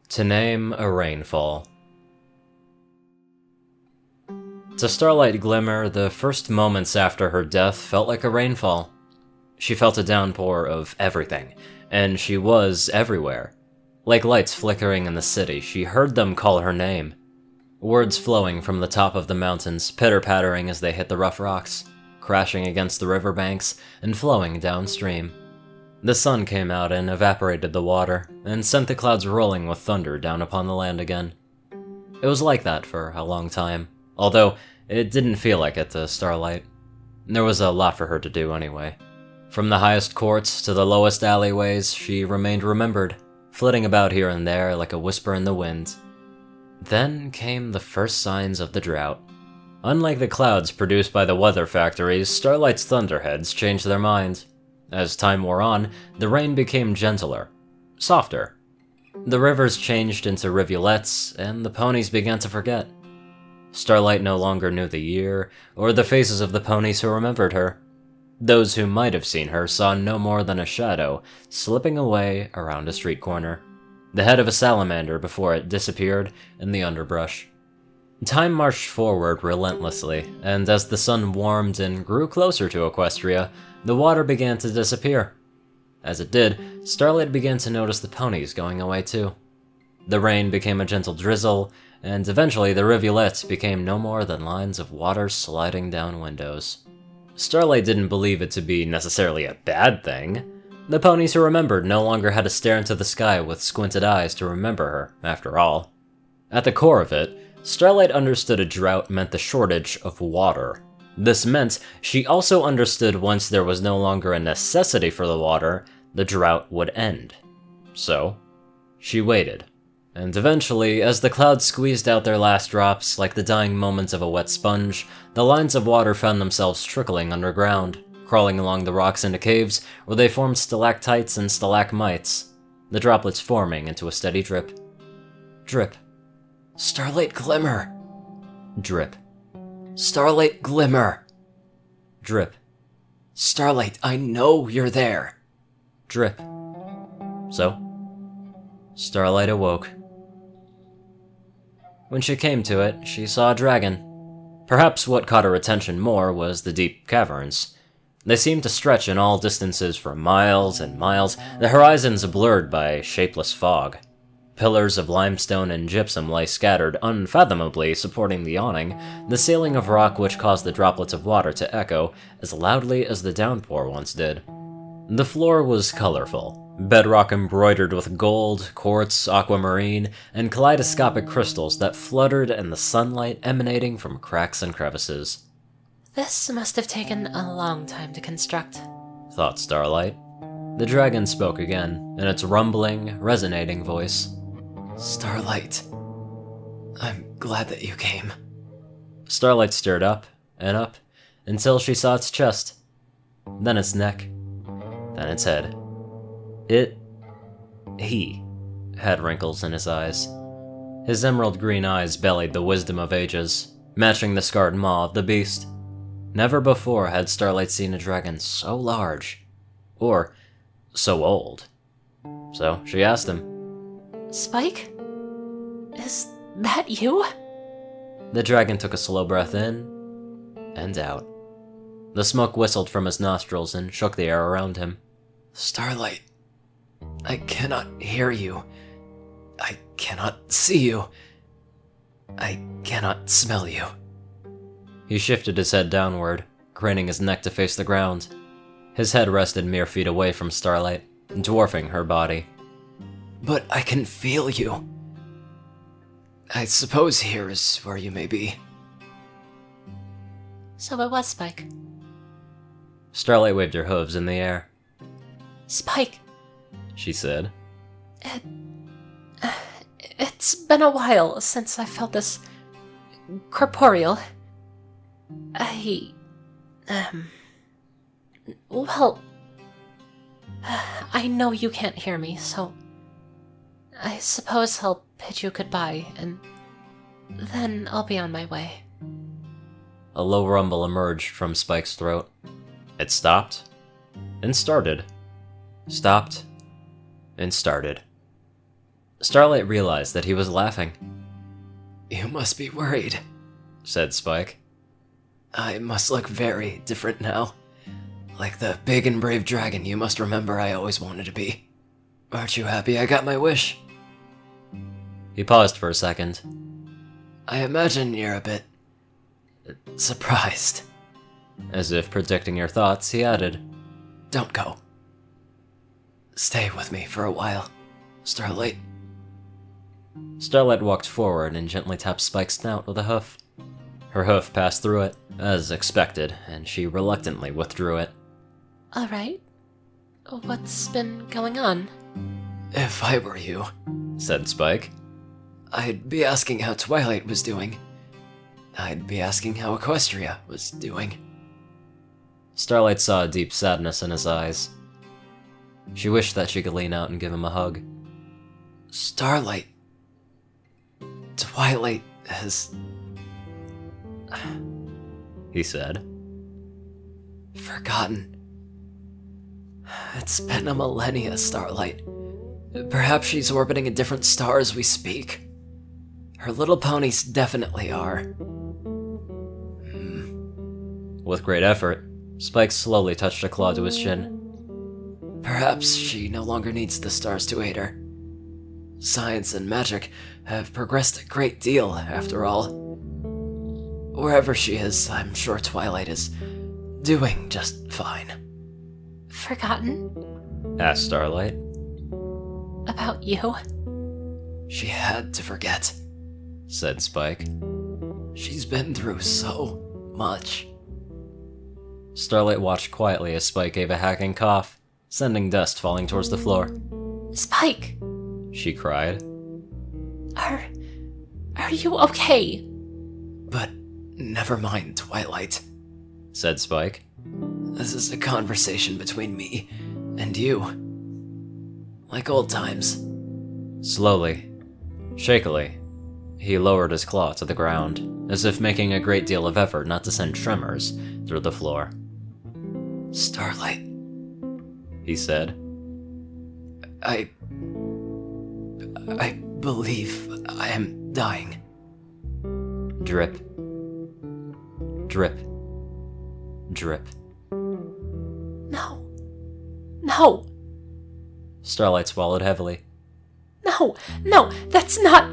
To name a rainfall. To Starlight Glimmer, the first moments after her death felt like a rainfall. She felt a downpour of everything, and she was everywhere. Like lights flickering in the city, she heard them call her name. Words flowing from the top of the mountains, pitter-pattering as they hit the rough rocks, crashing against the riverbanks and flowing downstream. The sun came out and evaporated the water, and sent the clouds rolling with thunder down upon the land again. It was like that for a long time, although it didn't feel like it to Starlight. There was a lot for her to do anyway. From the highest courts to the lowest alleyways, she remained remembered, flitting about here and there like a whisper in the wind. Then came the first signs of the drought. Unlike the clouds produced by the weather factories, Starlight's thunderheads changed their mind. As time wore on, the rain became gentler, softer. The rivers changed into rivulets, and the ponies began to forget. Starlight no longer knew the year, or the faces of the ponies who remembered her. Those who might have seen her saw no more than a shadow slipping away around a street corner, the head of a salamander before it disappeared in the underbrush. Time marched forward relentlessly, and as the sun warmed and grew closer to Equestria, the water began to disappear. As it did, Starlight began to notice the ponies going away too. The rain became a gentle drizzle, and eventually the rivulets became no more than lines of water sliding down windows. Starlight didn't believe it to be necessarily a bad thing. The ponies who remembered no longer had to stare into the sky with squinted eyes to remember her, after all. At the core of it, Starlight understood a drought meant the shortage of water. This meant she also understood once there was no longer a necessity for the water, the drought would end. So, she waited. And eventually, as the clouds squeezed out their last drops, like the dying moments of a wet sponge, the lines of water found themselves trickling underground, crawling along the rocks into caves where they formed stalactites and stalagmites, the droplets forming into a steady drip. Drip. Starlight Glimmer! Drip. Starlight Glimmer! Drip. Starlight, I know you're there! Drip. So, Starlight awoke. When she came to it, she saw a dragon. Perhaps what caught her attention more was the deep caverns. They seemed to stretch in all distances for miles and miles, the horizons blurred by shapeless fog. Pillars of limestone and gypsum lay scattered unfathomably supporting the awning, the ceiling of rock which caused the droplets of water to echo as loudly as the downpour once did. The floor was colorful, bedrock embroidered with gold, quartz, aquamarine, and kaleidoscopic crystals that fluttered in the sunlight emanating from cracks and crevices. This must have taken a long time to construct, thought Starlight. The dragon spoke again, in its rumbling, resonating voice. Starlight, I'm glad that you came. Starlight stared up, until she saw its chest, then its neck, then its head. He had wrinkles in his eyes. His emerald green eyes bellied the wisdom of ages, matching the scarred maw of the beast. Never before had Starlight seen a dragon so large, or so old. So she asked him, Spike? Is that you? The dragon took a slow breath in and out. The smoke whistled from his nostrils and shook the air around him. Starlight, I cannot hear you. I cannot see you. I cannot smell you. He shifted his head downward, craning his neck to face the ground. His head rested mere feet away from Starlight, dwarfing her body. But I can feel you. I suppose here is where you may be. So it was Spike. Starlight waved her hooves in the air. Spike, she said. It's been a while since I felt this corporeal. Well, I know you can't hear me, so I suppose I'll bid you goodbye, and then I'll be on my way. A low rumble emerged from Spike's throat. It stopped, and started. Stopped, and started. Starlight realized that he was laughing. You must be worried, said Spike. I must look very different now. Like the big and brave dragon you must remember I always wanted to be. Aren't you happy I got my wish? He paused for a second. I imagine you're a bit surprised. As if predicting your thoughts, he added, Don't go. Stay with me for a while, Starlight. Starlight walked forward and gently tapped Spike's snout with a hoof. Her hoof passed through it, as expected, and she reluctantly withdrew it. Alright. What's been going on? If I were you, said Spike, I'd be asking how Twilight was doing. I'd be asking how Equestria was doing. Starlight saw a deep sadness in his eyes. She wished that she could lean out and give him a hug. Starlight. Twilight has... he said. Forgotten. It's been a millennia, Starlight. Perhaps she's orbiting a different star as we speak. Her little ponies definitely are. With great effort, Spike slowly touched a claw to his chin. Perhaps she no longer needs the stars to aid her. Science and magic have progressed a great deal, after all. Wherever she is, I'm sure Twilight is doing just fine. Forgotten? Asked Starlight. About you? She had to forget, said Spike. She's been through so much. Starlight watched quietly as Spike gave a hacking cough, sending dust falling towards the floor. Spike! She cried. Are you okay? But never mind, Twilight, said Spike. This is a conversation between me and you. Like old times. Slowly, shakily, he lowered his claw to the ground, as if making a great deal of effort not to send tremors through the floor. Starlight, he said. I believe I am dying. Drip. Drip. Drip. No. No. Starlight swallowed heavily. No, that's not...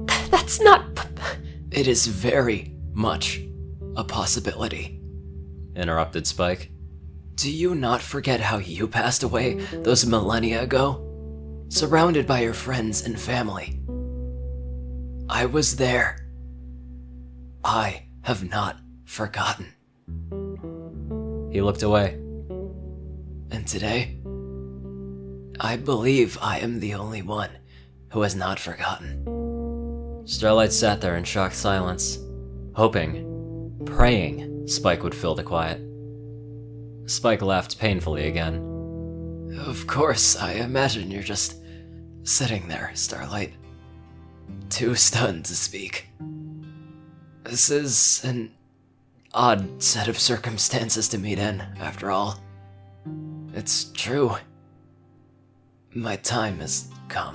It is very much a possibility, interrupted Spike. Do you not forget how you passed away those millennia ago? Surrounded by your friends and family. I was there. I have not forgotten. He looked away. And today, I believe I am the only one who has not forgotten. Starlight sat there in shocked silence, hoping, praying Spike would fill the quiet. Spike laughed painfully again. Of course, I imagine you're just sitting there, Starlight. Too stunned to speak. This is an odd set of circumstances to meet in, after all. It's true. My time has come.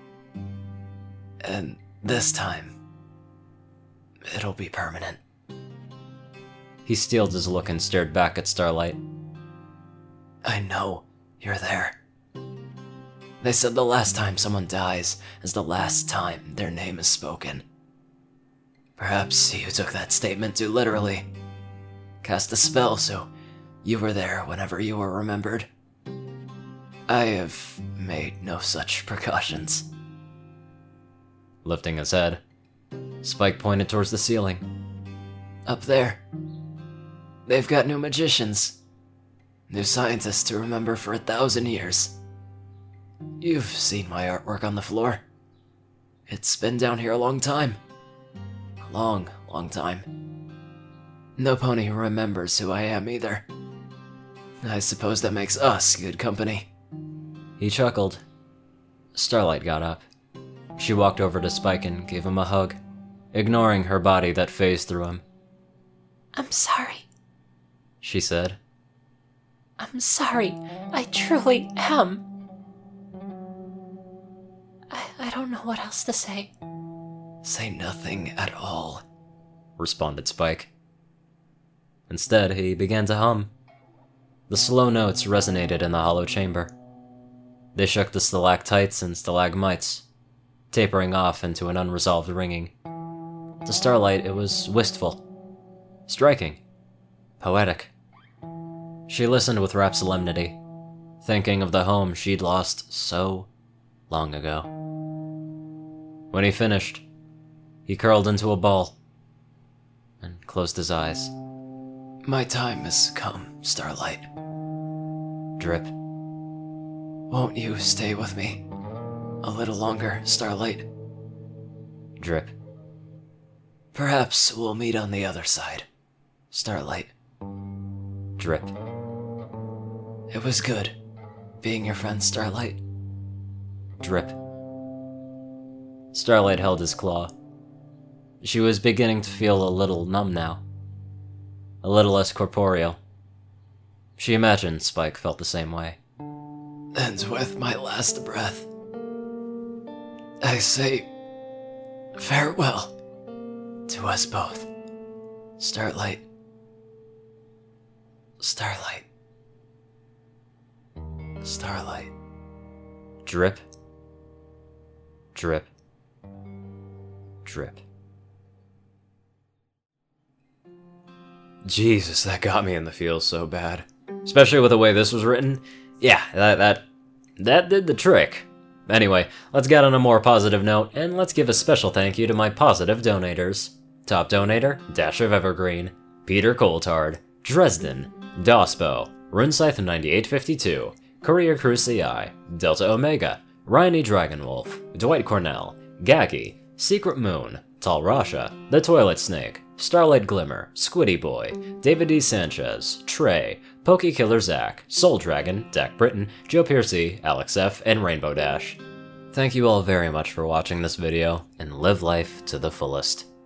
And this time, it'll be permanent. He steeled his look and stared back at Starlight. I know you're there. They said the last time someone dies is the last time their name is spoken. Perhaps you took that statement too literally. Cast a spell so you were there whenever you were remembered. I have made no such precautions. Lifting his head, Spike pointed towards the ceiling. Up there. They've got new magicians. New scientists to remember for 1,000 years. You've seen my artwork on the floor. It's been down here a long time. A long, long time. No pony remembers who I am either. I suppose that makes us good company. He chuckled. Starlight got up. She walked over to Spike and gave him a hug, ignoring her body that phased through him. I'm sorry, she said. I'm sorry. I truly am. I I don't know what else to say. Say nothing at all, responded Spike. Instead, he began to hum. The slow notes resonated in the hollow chamber. They shook the stalactites and stalagmites, tapering off into an unresolved ringing. To Starlight, it was wistful, striking, poetic. She listened with rapt solemnity, thinking of the home she'd lost so long ago. When he finished, he curled into a ball and closed his eyes. My time has come, Starlight. Drip. Won't you stay with me a little longer, Starlight? Drip. Perhaps we'll meet on the other side, Starlight. Drip. It was good being your friend, Starlight. Drip. Starlight held his claw. She was beginning to feel a little numb now. A little less corporeal. She imagined Spike felt the same way. And with my last breath, I say farewell to us both. Starlight. Starlight. Starlight. Drip. Drip. Drip. Jesus, that got me in the feels so bad. Especially with the way this was written. Yeah, that did the trick. Anyway, let's get on a more positive note, and let's give a special thank you to my positive donators. Top donator, Dash of Evergreen, Peter Coulthard, Dresden, Dospo, Runescythe 9852, Courier Crew CI, Delta Omega, Ryan E. Dragonwolf, Dwight Cornell, Gaggy, Secret Moon, Tall Rasha, The Toilet Snake, Starlight Glimmer, Squiddy Boy, David D. Sanchez, Trey, Pokekiller Zach, Soul Dragon, Dak Britton, Joe Piercy, Alex F., and Rainbow Dash. Thank you all very much for watching this video, and live life to the fullest.